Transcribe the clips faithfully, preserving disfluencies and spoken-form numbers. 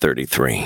thirty-three.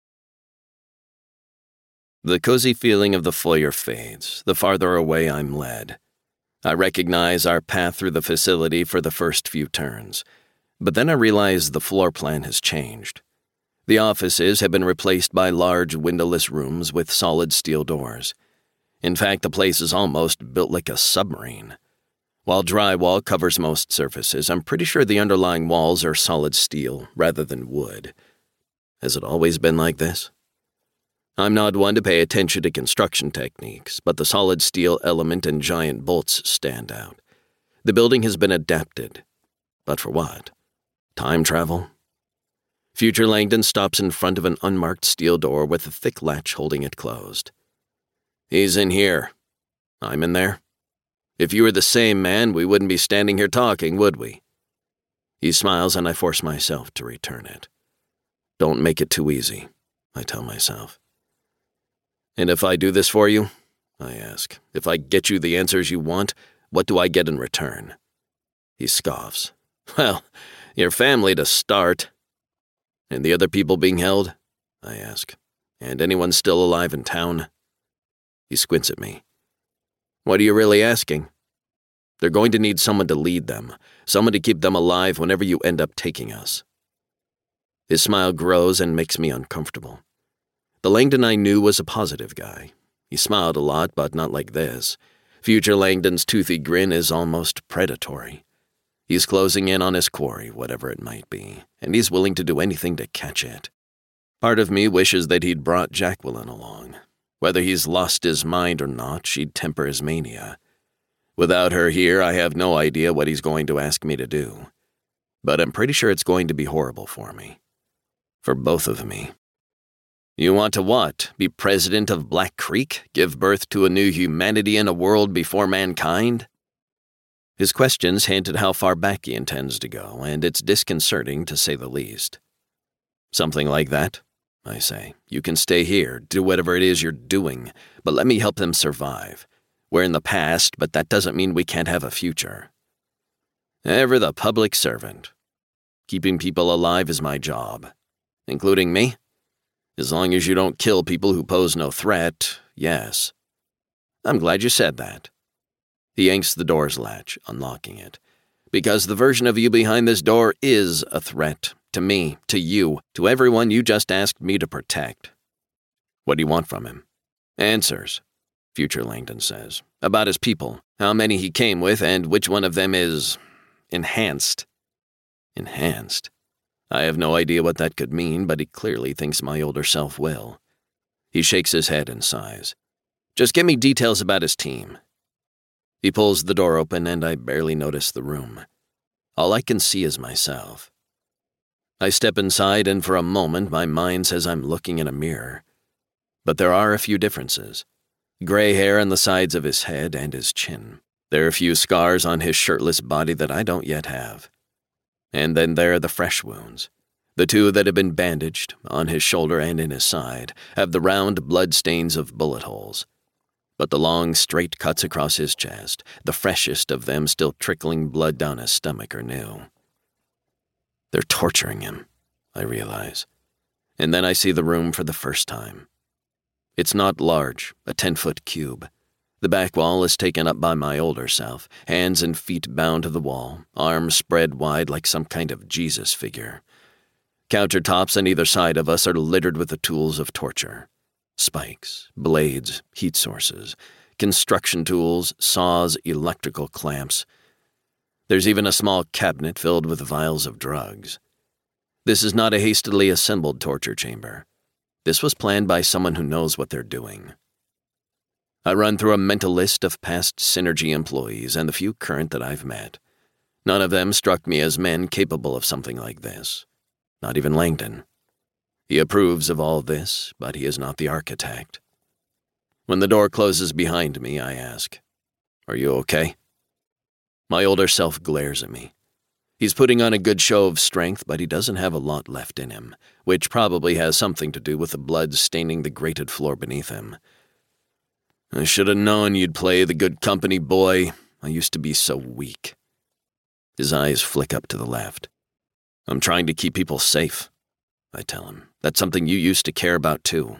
The cozy feeling of the foyer fades, the farther away I'm led. I recognize our path through the facility for the first few turns, but then I realize the floor plan has changed. The offices have been replaced by large windowless rooms with solid steel doors. In fact, the place is almost built like a submarine. While drywall covers most surfaces, I'm pretty sure the underlying walls are solid steel rather than wood. Has it always been like this? I'm not one to pay attention to construction techniques, but the solid steel element and giant bolts stand out. The building has been adapted. But for what? Time travel? Future Langdon stops in front of an unmarked steel door with a thick latch holding it closed. He's in here. I'm in there. If you were the same man, we wouldn't be standing here talking, would we? He smiles and I force myself to return it. Don't make it too easy, I tell myself. And if I do this for you, I ask, if I get you the answers you want, what do I get in return? He scoffs. Well, your family to start. And the other people being held? I ask. And anyone still alive in town? He squints at me. What are you really asking? They're going to need someone to lead them, someone to keep them alive whenever you end up taking us. His smile grows and makes me uncomfortable. The Langdon I knew was a positive guy. He smiled a lot, but not like this. Future Langdon's toothy grin is almost predatory. He's closing in on his quarry, whatever it might be, and he's willing to do anything to catch it. Part of me wishes that he'd brought Jacqueline along. Whether he's lost his mind or not, she'd temper his mania. Without her here, I have no idea what he's going to ask me to do. But I'm pretty sure it's going to be horrible for me. For both of me. You want to what? Be president of Black Creek? Give birth to a new humanity in a world before mankind? His questions hint at how far back he intends to go, and it's disconcerting to say the least. Something like that, I say. You can stay here, do whatever it is you're doing, but let me help them survive. We're in the past, but that doesn't mean we can't have a future. Ever the public servant. Keeping people alive is my job. Including me? As long as you don't kill people who pose no threat, yes. I'm glad you said that. He yanks the door's latch, unlocking it. Because the version of you behind this door is a threat. To me, to you, to everyone you just asked me to protect. What do you want from him? Answers, Future Langdon says. About his people, how many he came with, and which one of them is enhanced. Enhanced? I have no idea what that could mean, but he clearly thinks my older self will. He shakes his head and sighs. Just give me details about his team. He pulls the door open and I barely notice the room. All I can see is myself. I step inside and for a moment my mind says I'm looking in a mirror. But there are a few differences. Gray hair on the sides of his head and his chin. There are a few scars on his shirtless body that I don't yet have. And then there are the fresh wounds. The two that have been bandaged, on his shoulder and in his side, have the round blood stains of bullet holes. But the long, straight cuts across his chest, the freshest of them still trickling blood down his stomach, are new. They're torturing him, I realize. And then I see the room for the first time. It's not large, a ten-foot cube. The back wall is taken up by my older self, hands and feet bound to the wall, arms spread wide like some kind of Jesus figure. Countertops on either side of us are littered with the tools of torture. Spikes, blades, heat sources, construction tools, saws, electrical clamps. There's even a small cabinet filled with vials of drugs. This is not a hastily assembled torture chamber. This was planned by someone who knows what they're doing. I run through a mental list of past Synergy employees and the few current that I've met. None of them struck me as men capable of something like this. Not even Langdon. He approves of all this, but he is not the architect. When the door closes behind me, I ask, "Are you okay?" My older self glares at me. He's putting on a good show of strength, but he doesn't have a lot left in him, which probably has something to do with the blood staining the grated floor beneath him. I should have known you'd play the good company, boy. I used to be so weak. His eyes flick up to the left. I'm trying to keep people safe, I tell him. That's something you used to care about, too.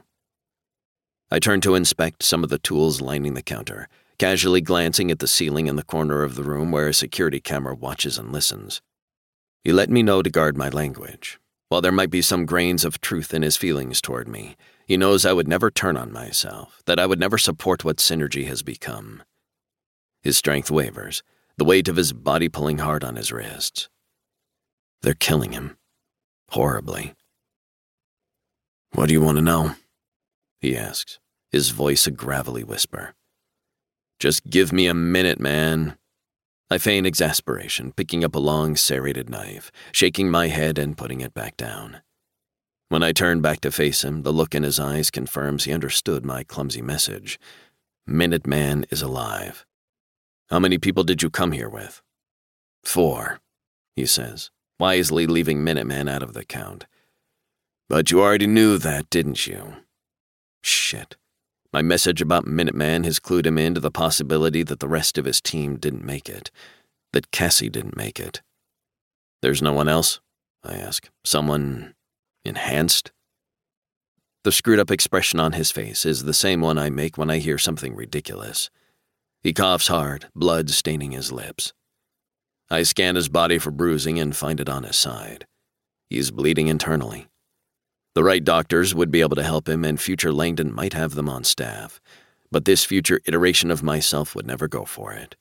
I turn to inspect some of the tools lining the counter, casually glancing at the ceiling in the corner of the room where a security camera watches and listens. He let me know to guard my language. While there might be some grains of truth in his feelings toward me, he knows I would never turn on myself, that I would never support what Synergy has become. His strength wavers, the weight of his body pulling hard on his wrists. They're killing him. Horribly. "What do you want to know?" he asks, his voice a gravelly whisper. "Just give me a minute, man." I feign exasperation, picking up a long, serrated knife, shaking my head and putting it back down. When I turn back to face him, the look in his eyes confirms he understood my clumsy message. Minuteman is alive. "How many people did you come here with?" "Four," he says, wisely leaving Minuteman out of the count. "But you already knew that, didn't you?" Shit. My message about Minuteman has clued him into the possibility that the rest of his team didn't make it, that Cassie didn't make it. "There's no one else?" I ask. "Someone enhanced?" The screwed-up expression on his face is the same one I make when I hear something ridiculous. He coughs hard, blood staining his lips. I scan his body for bruising and find it on his side. He's bleeding internally. The right doctors would be able to help him, and future Langdon might have them on staff, but this future iteration of myself would never go for it.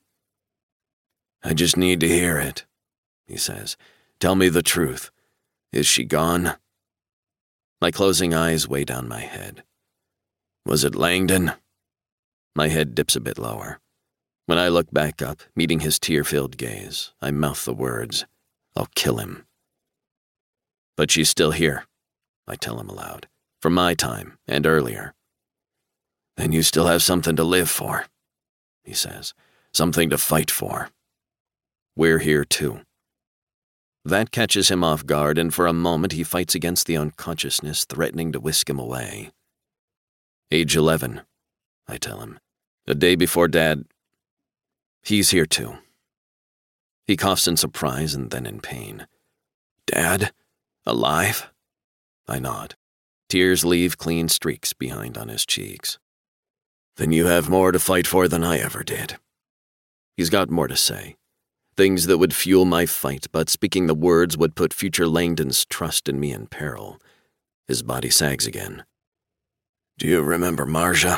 "I just need to hear it," he says. "Tell me the truth. Is she gone?" My closing eyes weigh down my head. "Was it Langdon?" My head dips a bit lower. When I look back up, meeting his tear-filled gaze, I mouth the words, "I'll kill him." "But she's still here," I tell him aloud, "from my time and earlier." "Then you still have something to live for," he says, "something to fight for." "We're here too." That catches him off guard, and for a moment he fights against the unconsciousness threatening to whisk him away. "Age eleven, I tell him. "A day before Dad. He's here too." He coughs in surprise and then in pain. "Dad? Alive?" I nod. Tears leave clean streaks behind on his cheeks. "Then you have more to fight for than I ever did." He's got more to say. Things that would fuel my fight, but speaking the words would put future Langdon's trust in me in peril. His body sags again. "Do you remember Marja?"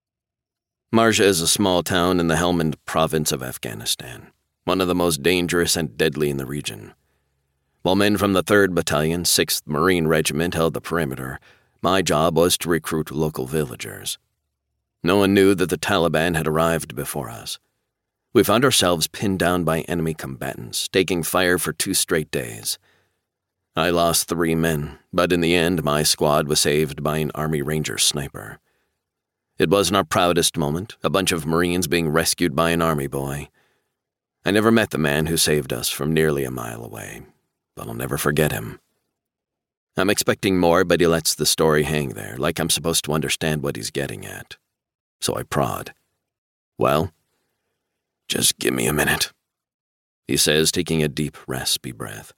Marja is a small town in the Helmand province of Afghanistan, one of the most dangerous and deadly in the region. While men from the third Battalion, sixth Marine Regiment held the perimeter, my job was to recruit local villagers. No one knew that the Taliban had arrived before us. We found ourselves pinned down by enemy combatants, taking fire for two straight days. I lost three men, but in the end my squad was saved by an Army Ranger sniper. It wasn't our proudest moment, a bunch of Marines being rescued by an Army boy. I never met the man who saved us from nearly a mile away, but I'll never forget him. I'm expecting more, but he lets the story hang there, like I'm supposed to understand what he's getting at. So I prod. "Well?" "Just give me a minute," he says, taking a deep, raspy breath.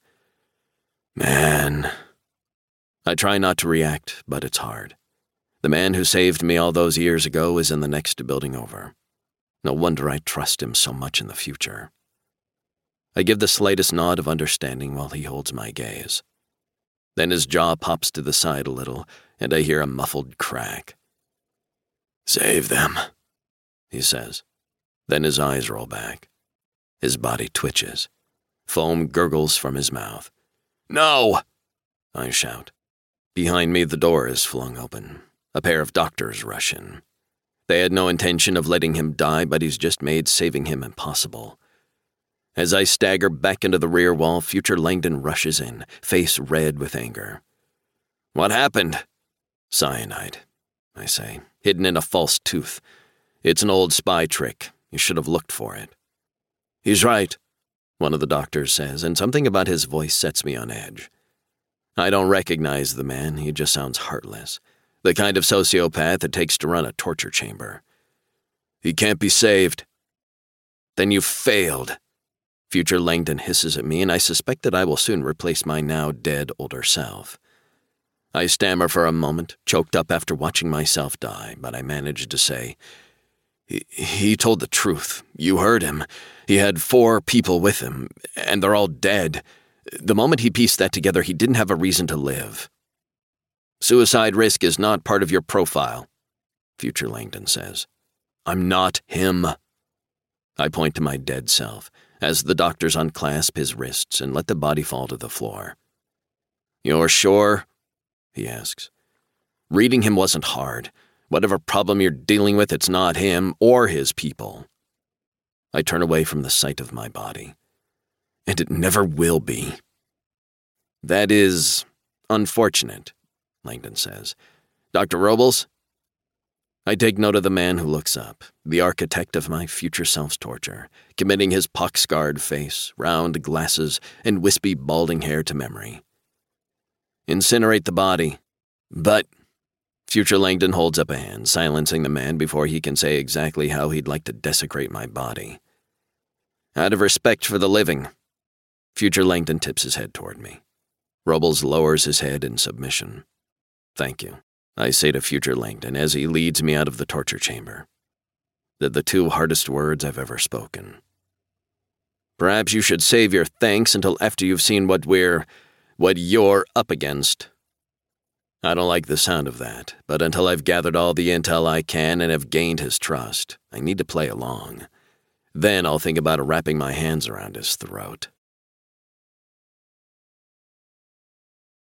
"Man." I try not to react, but it's hard. The man who saved me all those years ago is in the next building over. No wonder I trust him so much in the future. I give the slightest nod of understanding while he holds my gaze. Then his jaw pops to the side a little, and I hear a muffled crack. "Save them," he says. Then his eyes roll back. His body twitches. Foam gurgles from his mouth. "No!" I shout. Behind me, the door is flung open. A pair of doctors rush in. They had no intention of letting him die, but he's just made saving him impossible. As I stagger back into the rear wall, future Langdon rushes in, face red with anger. "What happened?" "Cyanide," I say, "hidden in a false tooth. It's an old spy trick. You should have looked for it." "He's right," one of the doctors says, and something about his voice sets me on edge. I don't recognize the man, he just sounds heartless. The kind of sociopath it takes to run a torture chamber. "He can't be saved." "Then you failed." Future Langdon hisses at me, and I suspect that I will soon replace my now dead older self. I stammer for a moment, choked up after watching myself die, but I manage to say, he, he told the truth. You heard him. He had four people with him, and they're all dead. The moment he pieced that together, he didn't have a reason to live. Suicide risk is not part of your profile, Future Langdon says. I'm not him. I point to my dead self, as the doctors unclasp his wrists and let the body fall to the floor. You're sure? He asks. Reading him wasn't hard. Whatever problem you're dealing with, it's not him or his people. I turn away from the sight of my body. And it never will be. That is unfortunate, Langdon says. Doctor Robles? I take note of the man who looks up, the architect of my future self's torture, committing his pock-scarred face, round glasses, and wispy balding hair to memory. Incinerate the body. But Future Langdon holds up a hand, silencing the man before he can say exactly how he'd like to desecrate my body. Out of respect for the living, Future Langdon tips his head toward me. Robles lowers his head in submission. Thank you, I say to Future Langdon as he leads me out of the torture chamber. They're the two hardest words I've ever spoken. Perhaps you should save your thanks until after you've seen what we're, what you're up against. I don't like the sound of that, but until I've gathered all the intel I can and have gained his trust, I need to play along. Then I'll think about wrapping my hands around his throat.